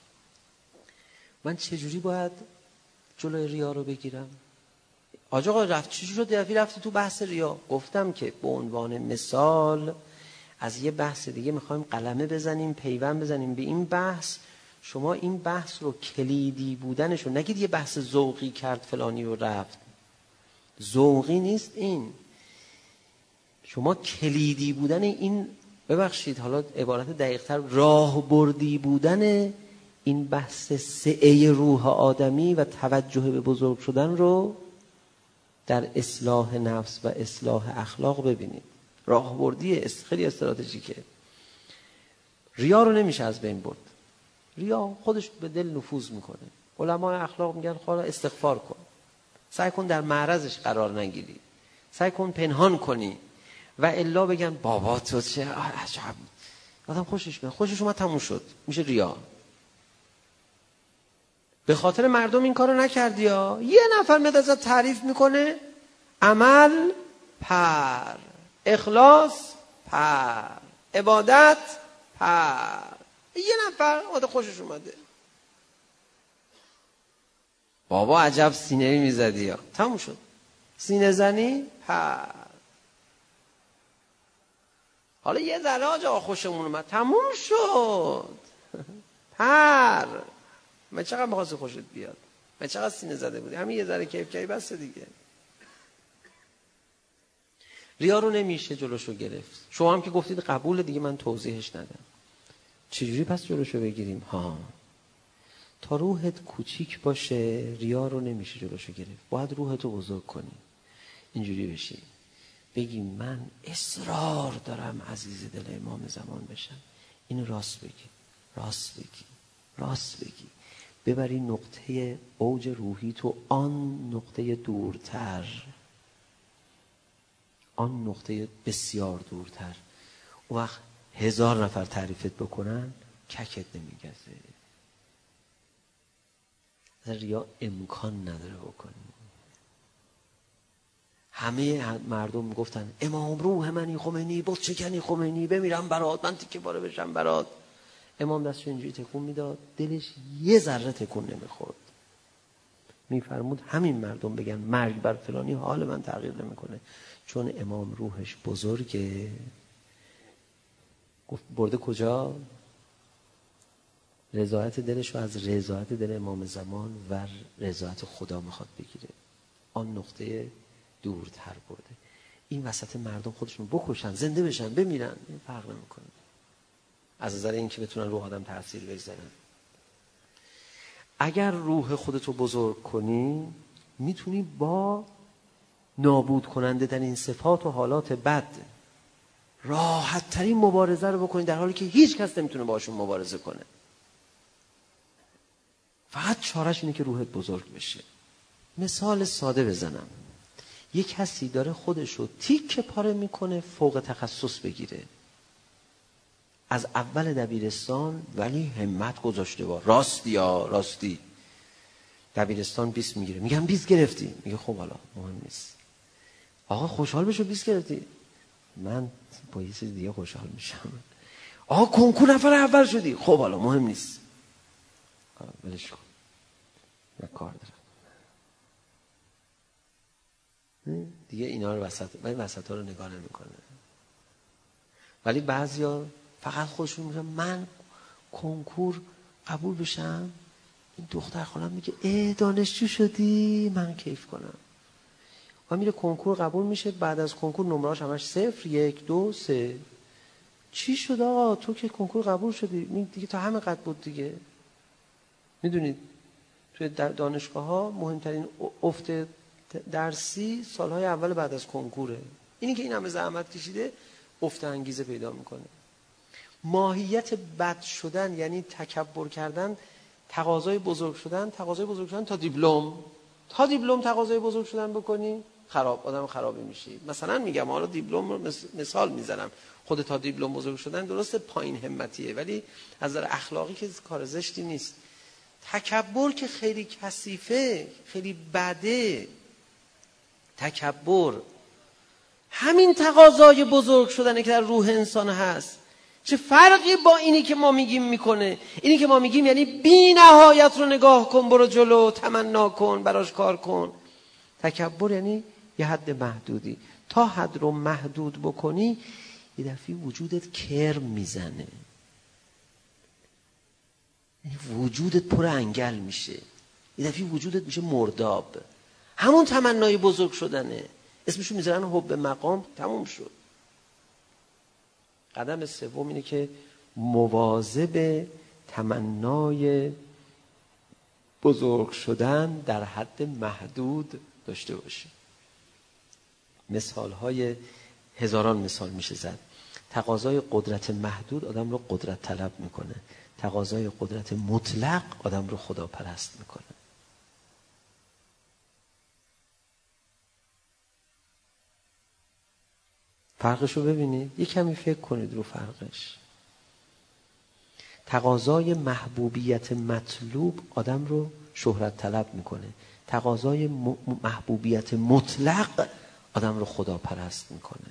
من چجوری باید جلوی ریا رو بگیرم؟ آج آقا رفت چی شد رفتی رفتی تو بحث ریا؟ گفتم که به عنوان مثال از یه بحث دیگه میخوایم قلمه بزنیم، پیوند بزنیم به این بحث. شما این بحث رو کلیدی بودنشو نگید یه بحث ذوقی کرد فلانی رو رفت، ذوقی نیست این. شما کلیدی بودن این، ببخشید حالا عبارت دقیق‌تر، راه بردی بودن این بحث سعه روح آدمی و توجه به بزرگ شدن رو در اصلاح نفس و اصلاح اخلاق ببینید. راهبردی خیلی استراتژیکه. ریا رو نمیشه از بین برد. ریا خودش به دل نفوذ میکنه. علمای اخلاق میگن خدا استغفار کن، سعی کن در معرضش قرار نگیری، سعی کن پنهان کنی، و الا بگن بابا تو چه عجب، آدم خوشش میاد، خوشش اومد تموم شد، میشه ریا. به خاطر مردم این کارو نکردی ها، یه نفر میاد ازت تعریف میکنه، عمل پر، اخلاص پر، عبادت پر، یه نفر اومده خوشش اومده، بابا عجب سینه‌ای میزدی ها، تموم شد. سینه زنی پر. حالا یه ذره آجا خوشمون اومد، تموم شد پر. من چقدر بخواستی خوشت بیاد، من چقدر سینه زده بودی، همین یه ذره کیف کردی بسه دیگه. ریا رو نمیشه جلوشو گرفت. شما هم که گفتید قبول دیگه، من توضیحش ندم. چجوری پس جلوشو بگیریم؟ ها تا روحت کوچیک باشه ریا رو نمیشه جلوشو گرفت. باید روحتو بزرگ کنی، اینجوری بشی بگی من اصرار دارم عزیز دل امام زمان بشم. این راست بگی، راست بگی، راست بگی، ببری نقطه اوج روحی تو آن نقطه دورتر، آن نقطه بسیار دورتر. اون وقت هزار نفر تعریفت بکنن ککت نمیگزه. ریا امکان نداره بکنی. همه مردم میگفتن امام روح منی خمینی، بت شکنی خمینی، بمیرم برات، من تیکه پاره بشم برات. امام دستش اینجوری تکون میداد، دلش یه ذره تکون نمیخورد. میفرمود همین مردم بگن مرگ بر فلانی حال من تغییر نمیکنه، چون امام روحش بزرگه. گفت برده کجا؟ رضایت دلش رو از رضایت دل امام زمان و رضایت خدا میخواد بگیره، آن نقطه دورتر برده. این وسط مردم خودشون بکشن، زنده بشن، بمیرن، این فرق نمیکنه از نظر این که بتونن روح آدم تاثیر بگذارن. اگر روح خودتو بزرگ کنی میتونی با نابود کننده در این صفات و حالات بد راحت ترین مبارزه رو بکنی، در حالی که هیچ کس نمیتونه باشون مبارزه کنه. فقط چارش اینه که روحت بزرگ بشه. مثال ساده بزنم، یک کسی داره خودشو تیکه پاره میکنه فوق تخصص بگیره، از اول دبیرستان، ولی همت گذاشته با راستی یا راستی دبیرستان بیست میگیره. میگم بیست گرفتی؟ میگه خب حالا مهم نیست. آقا خوشحال بشو بیست گرفتی. من با یه چیز دیگه خوشحال میشم. آقا کنکور نفر اول شدی. خب حالا مهم نیست، ولش کن، من کار دارم دیگه. اینا رو وسط ولی وسط ها رو نگاه نمیکنه. ولی بعضیا فقط خودشون میگن من کنکور قبول بشم، این دختر خالم میگه ای دانشجو شدی، من کیف کنم. و میره کنکور قبول میشه، بعد از کنکور نمرهاش همش صفر، یک، دو، سه. چی شد آقا تو که کنکور قبول شدی؟ دیگه تا همه قد بود دیگه. میدونید توی دانشگاه ها مهمترین افت درسی سالهای اول بعد از کنکوره. اینی که این همه زحمت کشیده افت انگیزه پیدا میکنه. ماهیت بد شدن یعنی تکبر کردن، تقاضای بزرگ شدن، تقاضای بزرگ شدن تا دیپلم، تا دیپلم تقاضای بزرگ شدن بکنی خراب، آدم خرابی میشی. مثلا میگم حالا دیپلم رو مثال میزنم، خود تا دیپلم بزرگ شدن درسته پایین همتیه، ولی از نظر اخلاقی که کار زشتی نیست. تکبر که خیلی کثیفه، خیلی بده. تکبر همین تقاضای بزرگ شدنه که در روح انسان هست. چه فرقی با اینی که ما میگیم میکنه؟ اینی که ما میگیم یعنی بی نهایت رو نگاه کن، برو جلو، تمنا کن، براش کار کن. تکبر یعنی یه حد محدودی. تا حد رو محدود بکنی یه دفعه وجودت کرم میزنه، وجودت پر انگل میشه، یه دفعه وجودت میشه مرداب. همون تمنای بزرگ شدنه، اسمشو میذارن حب مقام. تموم شد. قدم سوم اینه که مواظب تمنای بزرگ شدن در حد محدود داشته باشی. مثالهای هزاران مثال میشه زد. تقاضای قدرت محدود آدم رو قدرت طلب میکنه، تقاضای قدرت مطلق آدم رو خدا پرست میکنه. فرقش رو ببینید، یک کمی فکر کنید رو فرقش. تقاضای محبوبیت مطلوب آدم رو شهرت طلب میکنه، تقاضای محبوبیت مطلق آدم رو خدا پرست میکنه.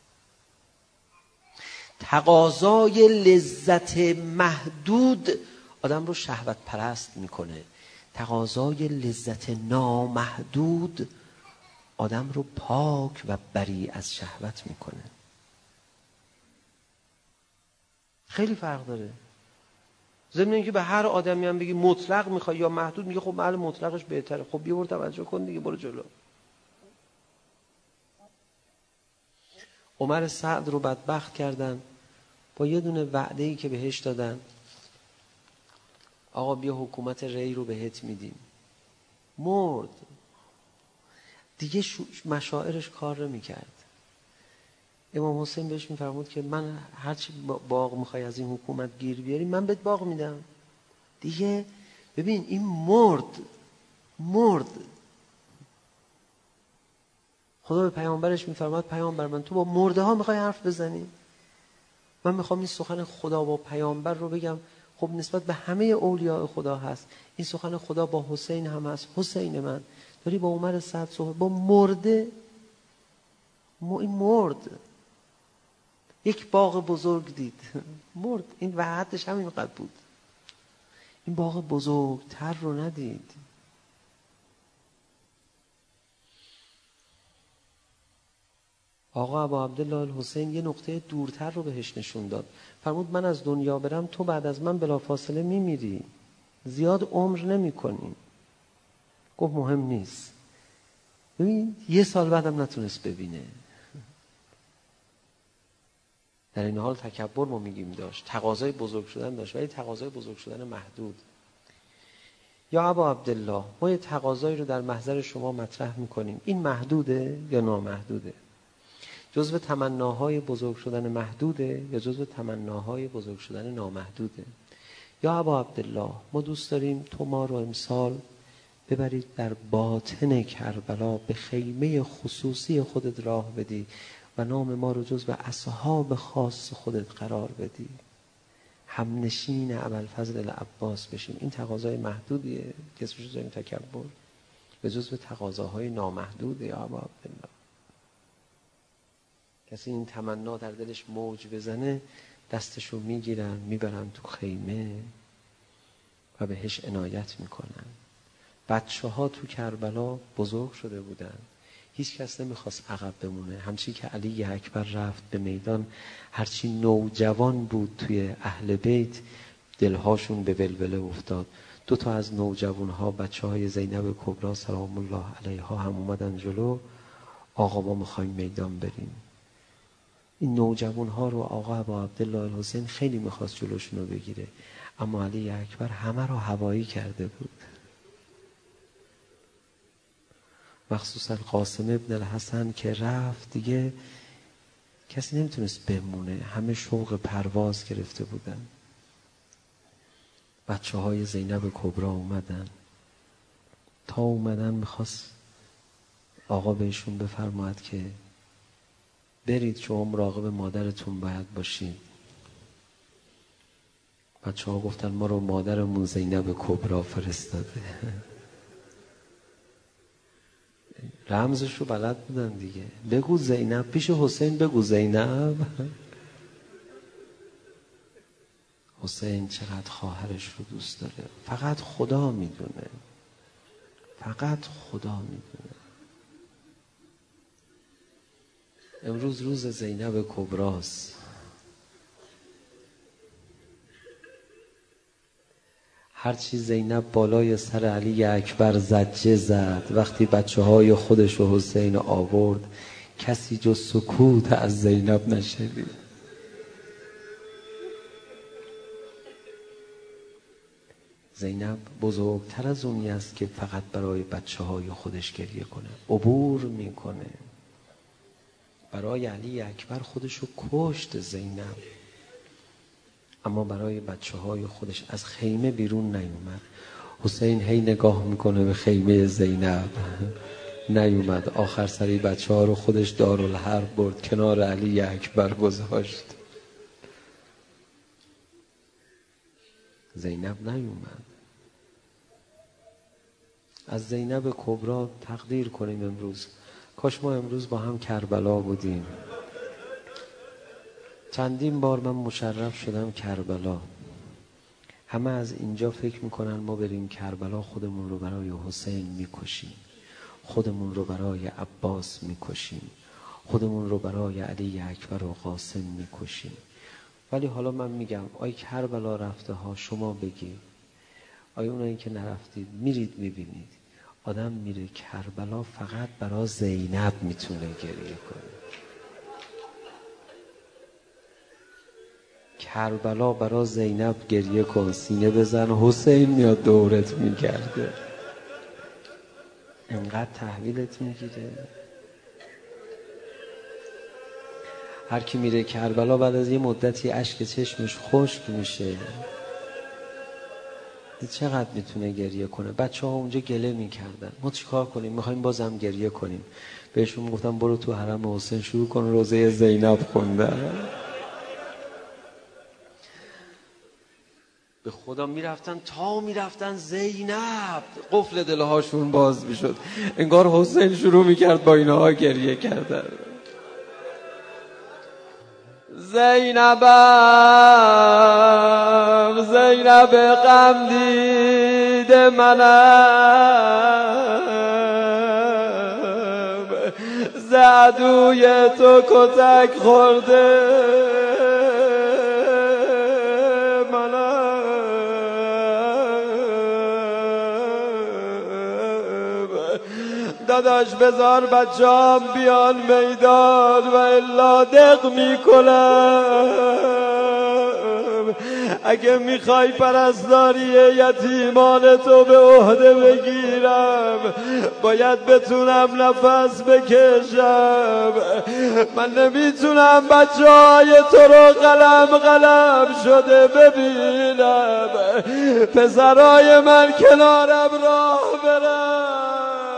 تقاضای لذت محدود آدم رو شهوت پرست میکنه، تقاضای لذت نامحدود آدم رو پاک و بری از شهوت میکنه. خیلی فرق داره. ضمن اینکه به هر آدمی هم بگی مطلق میخوای یا محدود، میگه خب محل مطلقش بهتره. خب بیا برو توجه کن دیگه، برو جلو. عمر سعد رو بدبخت کردن با یه دونه وعده‌ای که بهش دادن. آقا بیا حکومت ری رو بهت میدیم. مرد دیگه، مشاعرش کار نمیکرد. امام حسین بهش میفرمود که من هرچی باغ میخوای از این حکومت گیر بیاری من بهت باغ میدم. دیگه ببین این مرد مرد خدا به پیامبرش میفرماد پیامبر من تو با مرده ها میخوای حرف بزنی؟ من میخوام این سخن خدا با پیامبر رو بگم. خب نسبت به همه اولیاء خدا هست. این سخن خدا با حسین هم هست. حسین من داری با عمر سعد صحبت، با مرده. این مرد یک باغ بزرگ دید مرد. این وحدتش همین قدر بود. این باغ بزرگتر رو ندید. آقا ابا عبدالله الحسین یه نقطه دورتر رو بهش نشون داد. فرمود من از دنیا برم تو بعد از من بلافاصله میمیری، زیاد عمر نمی کنی. گفت مهم نیست. ببین یه سال بعدم نتونست ببینه. در این حال تکبر ما میگیم داشت، تقاضای بزرگ شدن داشت، ولی تقاضای بزرگ شدن محدود. یا ابا عبدالله ما یه تقاضایی رو در محضر شما مطرح میکنیم، این محدوده یا نامحدوده؟ جزو تمناهای بزرگ شدن محدوده یا جزو تمناهای بزرگ شدن نامحدوده؟ یا ابا عبدالله ما دوست داریم تو ما رو امسال ببرید در باطن کربلا، به خیمه خصوصی خودت راه بدی و نام ما رو جزو اصحاب خاص خودت قرار بدی، همنشین ابوالفضل العباس بشیم. این تقاضای محدودیه که اسمش رو داریم تکبر؟ به جزو تقاضاهای نامحدوده یا ابا عبدالله. کسی این تمنا در دلش موج بزنه دستشو میگیرن میبرن تو خیمه و بهش عنایت میکنن. بچه ها تو کربلا بزرگ شده بودن، هیچ کس نمیخواست عقب بمونه. همچی که علی اکبر رفت به میدان، هرچی نوجوان بود توی اهل بیت دلهاشون به ولوله افتاد. دو تا از نوجوانها بچه های زینب کبرا سلام الله علیها هم اومدن جلو. آقا ما میخوایم میدان بریم. این نوجوان ها رو آقا ابا عبدالله الحسین خیلی میخواست جلوشون رو بگیره، اما علی اکبر همه رو هوایی کرده بود. مخصوصا قاسم ابن الحسن که رفت دیگه کسی نمیتونست بمونه، همه شوق پرواز گرفته بودن. بچه های زینب کبرا اومدن، تا اومدن میخواست آقا بهشون بفرماید که برید شما مراقب مادرتون باید باشید. بچه ها گفتن ما رو مادرمون زینب کبرا فرستاده. رمزش رو بلد بودن دیگه. بگو زینب، پیش حسین بگو زینب. حسین چقدر خواهرش رو دوست داره، فقط خدا میدونه، فقط خدا میدونه. امروز روز زینب کبراست. هرچی زینب بالای سر علی اکبر زجه زد، وقتی بچه های خودش و حسین آورد کسی جز سکوت از زینب نشنید. زینب بزرگتر از اونی است که فقط برای بچه های خودش گریه کنه، عبور میکنه. برای علی اکبر خودشو کشت زینب، اما برای بچه های خودش از خیمه بیرون نیومد. حسین هی نگاه میکنه به خیمه زینب، نیومد. آخر سری بچه ها رو خودش دارالحرب برد کنار علی اکبر گذاشت. زینب نیومد. از زینب کبرا تقدیر کنیم امروز. کاش ما امروز با هم کربلا بودیم. چندین بار من مشرف شدم کربلا. همه از اینجا فکر میکنن ما بریم کربلا خودمون رو برای حسین میکشیم، خودمون رو برای عباس میکشیم، خودمون رو برای علی اکبر و قاسم میکشیم. ولی حالا من میگم آی کربلا رفته ها شما بگید، آی اونایی که نرفتید میرید میبینید آدم میره کربلا فقط برای زینب میتونه گریه کنه. کربلا برا زینب گریه کن، سینه بزن حسین میاد دورت میگرده. انقدر تحویلت میگیره. هر کی میره کربلا بعد از یه مدتی اشک چشمش خشک میشه. چقدر میتونه گریه کنه؟ بچه ها اونجا گله میکردن. ما چیکار کنیم؟ میخوایم بازم گریه کنیم. بهشون گفتم برو تو حرم حسین شروع کن روزه زینب خوندن. به خدا میرفتن تا میرفتن زینب، قفل دلهاشون باز میشد، انگار حسین شروع میکرد با اینها گریه کردن. زینبم زینب غم دیده منم، ز عدوی تو کتک خورده داداش بذار بچه‌ام بیان میدان و الا دق میکنم. اگه میخوای پرستاری یتیمان تو به عهده بگیرم باید بتونم نفس بکشم. من نمیتونم بچه‌های تو رو قلم قلم شده ببینم، پسرای من کنارم راه برن.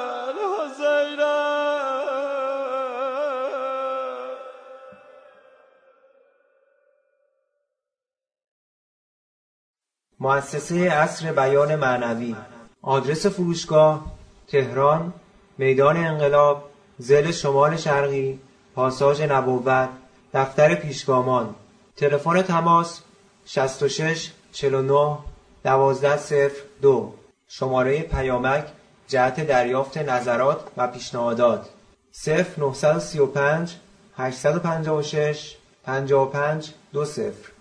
مؤسسه عصر بیان معنوی. آدرس فروشگاه: تهران، میدان انقلاب، ضلع شمال شرقی، پاساژ نبوت، دفتر پیشگامان. تلفن تماس: شصت و شش چهل و نه دوازده صفر دو. شماره پیامک جهت دریافت نظرات و پیشنهادات: صفر نه سه پنج هشت پنج شش پنج پنج دو صفر.